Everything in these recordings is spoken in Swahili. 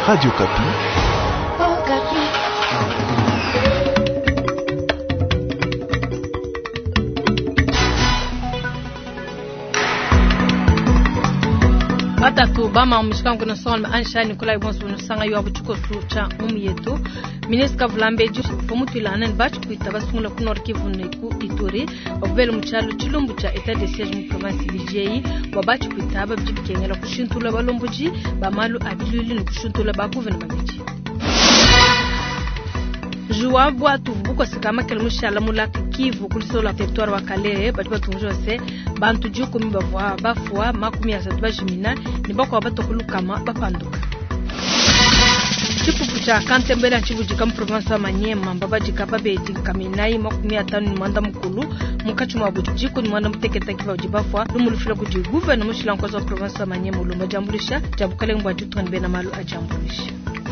Radio Kapi. Kapi. Atatu bama mshika kuna songa ansha Nikolai bonso nusanga yo abuchuko sucha yetu Ministre Vulambeji fomutila nan batch kuita basungula kunor Kivu neku Ituri obele mchalo chilumbu cha etat de siège mu province BJ wa batch kuita babjikengela kushintula balomboji bamalu abiluli nukushintula ba gouvernement BJ Joa boatu buko sikama kelmushala mulaka Kivu kulisola territoire wa Kale batu batunjose bantu juko mibavwa bafwa makumi ya satwa jimina nibako abatokulukama bapanduka Chipu cha Kantembele chibujika mu province wa Manyema mbabajika babeji kaminai makumi ya 5 mwanda mukulu mukachuma abujiko ni mwanda muteketa kiva ujibafwa lumulufila kuji gouvernement mushilankozo wa province wa Manyema ulumba jambulisha jabukale ngwa jutwan bena malu ajambulisha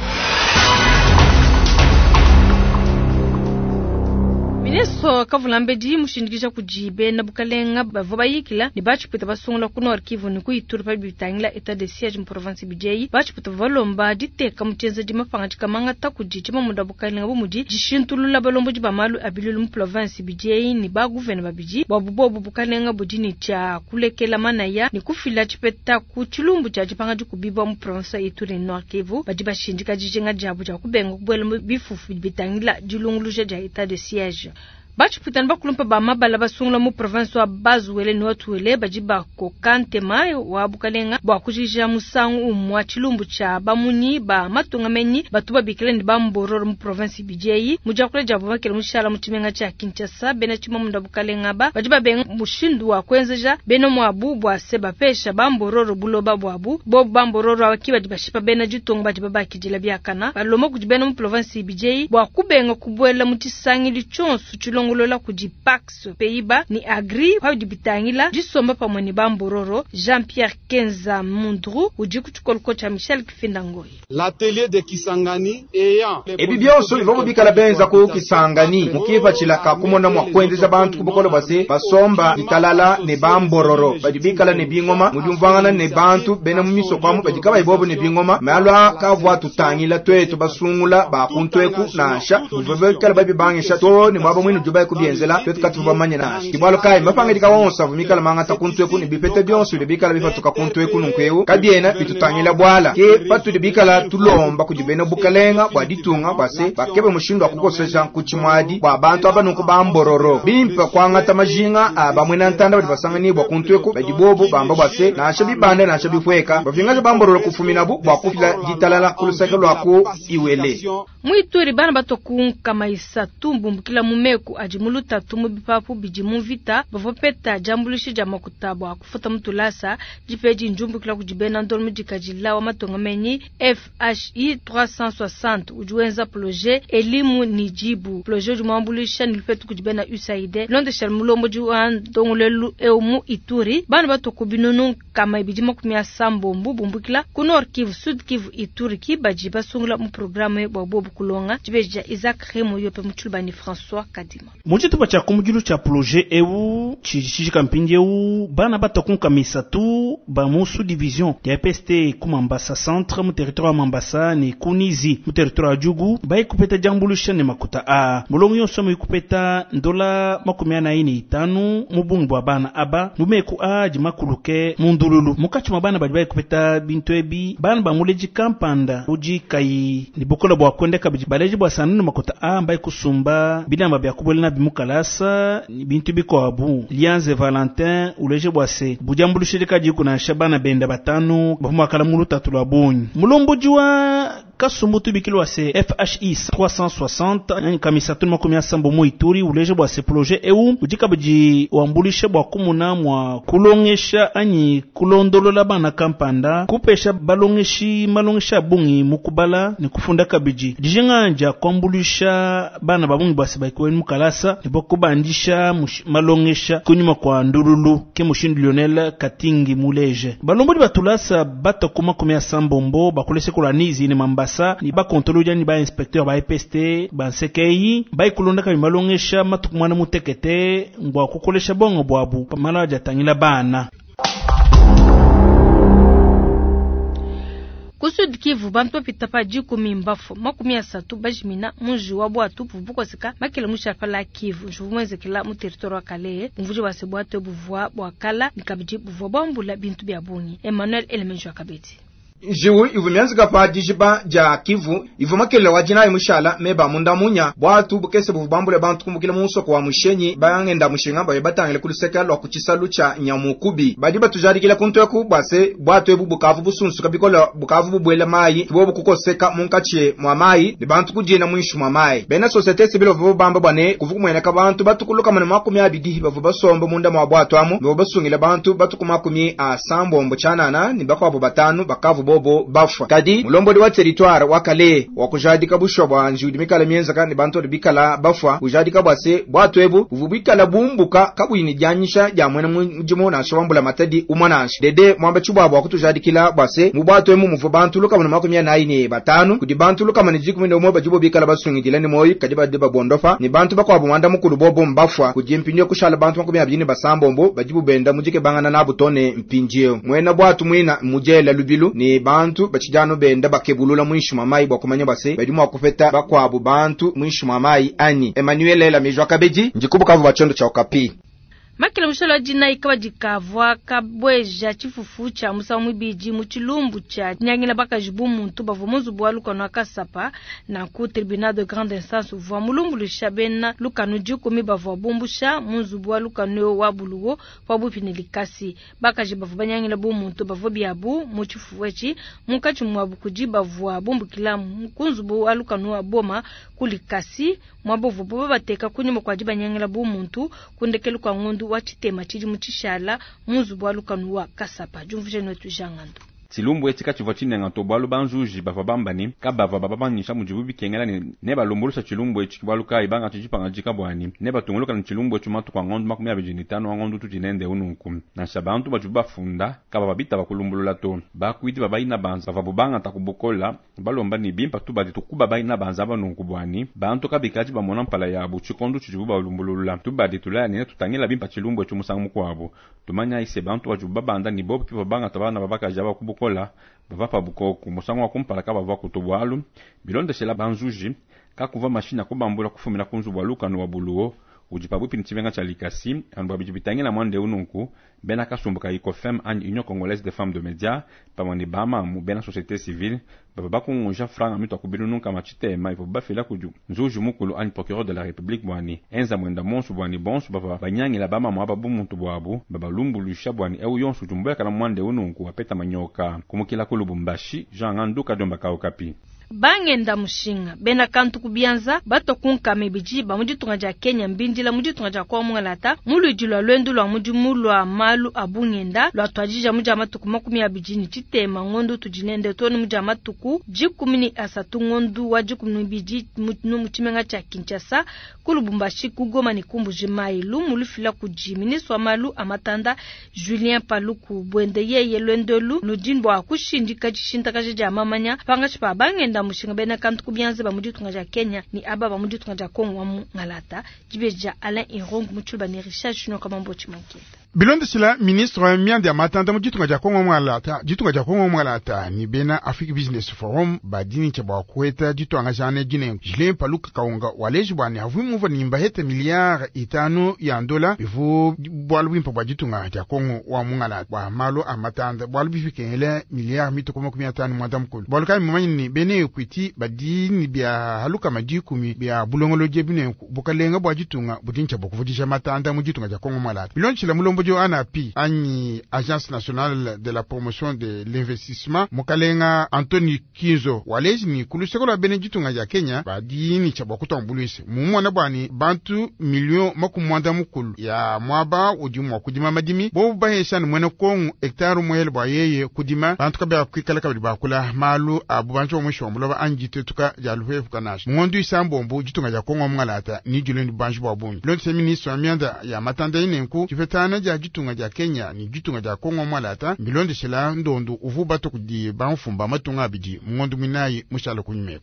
Ministro Kavulambeji mushindikisha kujibe na bukalenga bavobayikila ni bachi pita basungula kunor Kivu ni kuituru pa bitangila etat de siège mu province BJ bachi pita valomba diteka muchenza jima fanga chikamanga takujijima munda bukalenga bumuji jishintulula balomboji bamalu abilulu mu province BJ ni ba gouvernement BJ babubobu bukalenga bujini cha kulekela manaya ni kufila chipeta ku chilumbu cha jipanga jikubiba mu province Ituri Nord Kivu bajiba shindika jijinga jabu cha kubenga kubwela bifufu bitangila julunguluje ja etat de siège Bachi putan bakulumpa ba mabala basungula mu province wa Bazuwele ni watuwele bajiba ko Kantema wa bukalenga ba kujija musangu umwa chilumbu cha bamunyi ba matungamenyi batuba bikele ni bambororo mu province BJ mujakule jabu bakele mushala mutimenga cha Kinshasa bena chima munda bukalenga ba bajiba ben mushindu wa kwenzeja beno mwabu bwa seba pesha bambororo buloba bwabu bo bambororo abakiba dibashipa bena jitonga bajiba bakijila byakana balomo kujibena mu province BJ bwa kubenga kubwela mutisangi lichonsu chilongo ngolola kujipax Peiba ni agri kwa dibitangila jisomba pamoni bambororo Jean-Pierre Kenza Mundru ujikuchukol kocha Michel Kifindangoi l'atelier de Kisangani ayant ebibyoso bivomo bikala benza ko Kisangani mukiva chilaka kumona mwakwendeza bantu kubokolo base basomba italala ne bambororo badibikala ne bingoma mujumvangana ne bantu bena mumiso kwamu badikaba ibobo ne bingoma malwa kavwa tutangila twetu basungula ba kuntweku nasha muvevekala babibangisha to ni mwabo mwinu kubienzela twetu bamanye nashi kibalo kai mapangirika wonsa vumikala mangata kuntweku ni bipete byonso bibikala bifatuka kuntweku nunkweu kabiena bitutangila bwala ke patu bibikala tulomba kujibena bukalenga bwa ditunga base bakebe mushindwa kukosesha kuchimwadi bwa bantu abanuko bambororo bimpa kwangata majinga abamwena ntanda bati basangani bwa kuntweku bajibobo bamba base nasha bibande nasha bifweka bafingaje bambororo kufumina bu bwa kufila ditalala kulusekelo ako iwele Muituri bana batokunka maisa tumbu mukila mumeku ajimuluta tumu bipapu bijimu vita bavopeta jambulishi jamakutabwa kufuta mutulasa jipeji njumbu kila kujibena ndolmu jikajila wa matongamenyi FHI 360 ujuenza projet elimu nijibu projet jumambulisha nilpetu kujibena USAID londe shalmulombo juan dongulelu eumu Ituri bana batokubinunu kama ibijima kumia sambo mbubukila kunor Kivu Sud Kivu Ituri kibajiba sungula mu programme bwa bobu kulonga jibeja Isaac Remo yope mchulbani François Kadima Mujituba cha kumujulu cha projet ewu chichichi kampinje ewu bana batakunka misatu ba musu division ya PST kumambasa centre mu territoire Mambasa ni Kunizi mu territoire Jugu ba ikupeta jambulusha ne makuta a mulongo yonso mu ikupeta ndola 45 mubungu wa bana aba mumeku a jimakuluke mundululu mukachuma bana bajiba ikupeta bintu ebi bana ba muleji kampanda uji kai ni bokola bwa kwendeka baleji bwa sanunu makuta a mba ikusumba bilamba bya kubulina bimukalasa bintu biko abu Lianze Valentin uleje bwase bujambulushirika jikuna shabana benda batanu bafuma kala mulu tatula bonyi mulombo jwa kasumbutu bikilo wase FHI 360 yani kamisatu makumya sambo mu Ituri uleje bwase projet ewu ujika buji wambulishe bwa kumuna mwa kulongesha anyi kulondolola bana kampanda kupesha balongeshi malongesha bungi mukubala ni kufunda kabiji dijenganja kwambulisha bana babungi bwase baikweni mukalasa nibokubandisha malongesha kunyuma kwa ndurulu ke mushindu Lionel Katingi muleje balombodi batulasa batakuma kumya sambombo bakulese kulanizi ni Mambasa ni ba kontrolu ni ba inspecteur ba EPST ba CKI ba ikulonda ka malongesha matukumana mutekete ngwa kukolesha bongo bwabu pamala jatangila bana Kusud Kivu bantu pitapa jikumi mbafo makumi asatu bajimina munji wa bwatu vubuko sika makila musharpa la Kivu jumweze kila mu territoire wa Kale mvuje wa sebwatu buvwa bwakala nikabiji buvwa bambula bintu bya bunyi Emmanuel Elemenjo akabeti jiwu ivumianzi kapa dijiba ja Kivu ivumakele wajina imushala meba munda munya bwatu bukese buvubambule bantu kumbukile musoko wa mushenyi bayangenda mushinga baye batangile kuliseka lwa kuchisalu cha nyamukubi badi batujadikile kuntu yaku base bwatu ebu bukavu busunsu kabikola bukavu bubwele mayi tibobu kukoseka munkache mwa mayi ni bantu kujina mwishu mwa mayi bena societe civile vubamba bane kuvukumwene ka bantu batukuluka mane makumi abidi bavubasombo munda mwa bwatu amu bobasungile bantu batukumakumi asambombo chanana ni bakwabo batanu bakavu bobo bafwa kadi mulombodi wa territoire wa Kale wa kujadika bushobwa njudi mikala mienza kandi bantu bikala bafwa kujadika bwase bwatu ebu ubikala bumbuka kabuyini janyisha jamwene mujimo na shobambula matadi umanashi dede mwamba chubwa bwa kutujadikila bwase mubwatu emu muvu bantu luka mwana makumya naine batanu kudi bantu luka mani jiku minde umoba jibo bikala basungidile ni moyi kadiba deba bondofa ni bantu bakwa bwanda mukulu bobo mbafwa kujimpinyo kushala bantu makumya abini basambombo bajibu benda mujike bangana na butone mpinjeo mwena bwatu mwina mujela lubilu ni bantu bachijano benda bakebulula mwishu mamayi bakumanya base badimu wakufeta bakwabu bantu mwishu mamayi ani Emmanuel Elemenjo akabeji njikubukavu bachondo cha Okapi makila mushala jina ikawa jikavwa kabweja chifufu cha musa mwibiji muchilumbu cha nyangina baka jibu muntu bavumuzu bwa lukano akasapa na ku tribunal de grande instance vwa mulumbu lishabena lukano jikumi bavwa bumbusha muzu bwa lukano wa bulugo kwa bupinilikasi baka jibavu banyangina bu muntu bavwa biabu muchifufu wechi mukachi mwabu kujiba vwa bumbu kila mkunzu bwa lukano wa boma kulikasi mwabovu boba bateka kunyuma kwa jiba nyangina bu muntu kundekelu kwa ngundu watitema chiji muchishala muzu bwa lukanu wa kasapa jumvuje nwetu jangandu Tilumbu etika chivotine nganto bwalu banjuji bavabambani kabava bababanyisha mujibu bikengela ne balumbulusha chilumbu echikwaluka ibanga chijipanga jikabwani ne batunguluka na chilumbu echumatu kwa ngondu makumi abijinitano ngondu tutinende ununku na shabantu bajuba funda kababa bita bakulumbulula to bakwiti babaina banza bavabubanga takubukola balomba ni bimpa tu baditukuba baina banza banunku bwani bantu kabikaji bamona mpala yabu chikondu chijubu balumbulula tu baditula ne tutangela bimpa chilumbu echumusanga kwabo tumanya ise bantu bajuba banda ni bobu babanga tabana babaka jaba kola bavapa bukoku musango wa kumpala kaba bwa kutobwalu bilonde shela banjuji kakuva mashina kubambula kufumira kunzu bwa luka no wabuluo ujipabu pinchivenga cha likasi anbu abijibitangela mwande ununku bena kasumbuka ICOFEM an Union Congolaise des Femmes de Médias pamoni bama mu bena société civile baba kunja franga mito kubilu nunka machitema ipo bafela kuju nzuju mukulu an procureur de la République bwani enza mwenda monsu bwani bonsu baba banyangi la bama mwaba bumuntu bwabu baba lumbulusha bwani eu yonsu jumbuya kana mwande ununku wapeta manyoka kumukila kulubumbashi Jean Nganduka domba ka Okapi bangenda mushinga bena kantu kubianza bato kunkame bijiba mujitunga ja Kenya mbindila mujitunga ja kwa mwangalata mulu jilwa lwendu lwa mujimulwa malu abungenda lwa twajija muja matuku makumi abijini chitema ngondu tujinende toni muja matuku jikumini asatu ngondu wajikumini biji muchimenga cha Kinshasa kulubumbashi kugoma ni kumbu jimailu mulufila kujiminiswa malu amatanda Julien Paluku bwende yeye lwendolu lujinbo akushindika jishinta kajija mamanya pangachipa bangenda mushinga bena kantu kubianze ba mujitunga ja Kenya ni aba ba mujitunga ja Kongo mu ngalata jibeja Alain Irong muchulba ni Richard Chino kama mbochi manketa Bilondo sila ministre miandi amatanda mujitunga ja Kongo ngalata jitunga ja Kongo ngalata ni bena Africa Business Forum badini chaba kweta jitunga jane jine Julien Paluka kaunga waleji bwani havu muva nimba hete miliard itano ya dola bivu bwalu bimpa bajitunga ja Kongo wa mungalata wa malo amatanda bwalu bifikele miliard mito koma kumyatano mwanda mkulu bwalu kai mumani bene kwiti badini bia haluka majikumi bia bulongolo jebine bukalenga bwajitunga budincha bokuvudisha matanda mujitunga ja Kongo ngalata bilonchi la mulombojo anapi ani Agence nationale de la promotion de l'investissement mukalenga Anthony Kinzo waleji ni kulusekola bene jitunga ja Kenya badini cha bokutambulise mumwana bwani bantu million makumwanda mukulu ya mwaba ujimu kudima madimi bo bahesha mwene kongu hectare mwele bwa yeye kudima bantu kabya kwikala kabili bakula malu abubancho mwisho muloba anjite tuka jalufe fukanash ngondu isambombo jitunga ja Kongo mngalata ni juleni banjo bwa bunyi lonse ministre amyanda ya matanda inenku kifetana ja jitunga ja Kenya ni jitunga ja Kongo mngalata milonde shela ndondo uvuba to kudi banfumba matunga abiji ngondu minayi mushalo kunyimeko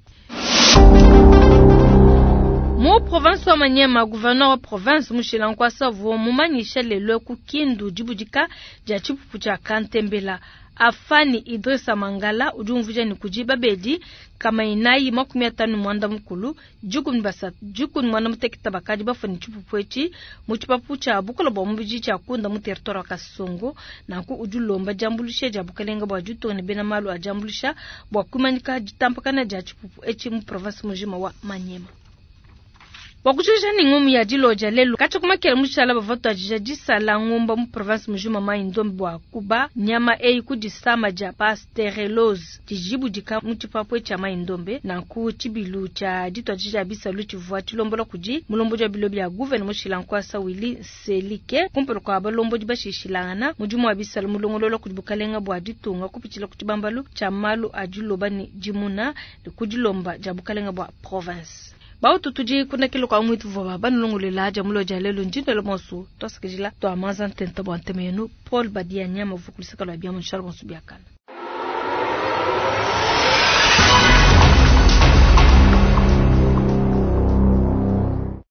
Mu province wa Manyema gouverneur wa province mushilankwasa vo mumanyisha lelo ku Kindu jibujika ja chipupu cha Kantembela Afani Idrisa Mangala ujumvuja ni kujiba bedi kama inayi 50 mwanda mkulu jukun mwana mutekita bakaji bafani chupupwechi muchipapu cha bukolo bombuji cha kunda mu territoire Kasongo na ku ujulomba jambulishe jabukalenga bwa jutoni bena malu ajambulisha bwa kumanyika jitampakana ja chipupu echi mu province mujima wa Manyema. Wakuchurisha ni ngumu ya jiloja lelu kacho kumakela mushala bavoto ajija jisala ngumba mu province mujuma Maindombe bwa Kuba nyama kudisama ja pasteurelose jijibu jika muchipapu cha Maindombe na ku chibilu cha dito ajija bisa luchivua chilombola kuji mulombo ja bilobi ya gouvernement mushilankwa Sawili Selike kumpelo kwa balombo jibashishilangana mujuma wa bisa mulongololo kujibukalenga bwa ditunga kupichila kuchibambalu cha malu ajuloba ni jimuna kujilomba jabukalenga bwa province. Bao tutuji kuna kilo kwa mwitu vwa banulungulela jamulo jalelo njindelo mosu tosikijila to amazan tenta bwa ntemenu Paul Badia nyama vukulisaka lwa biamu nsharbo nsubiakana.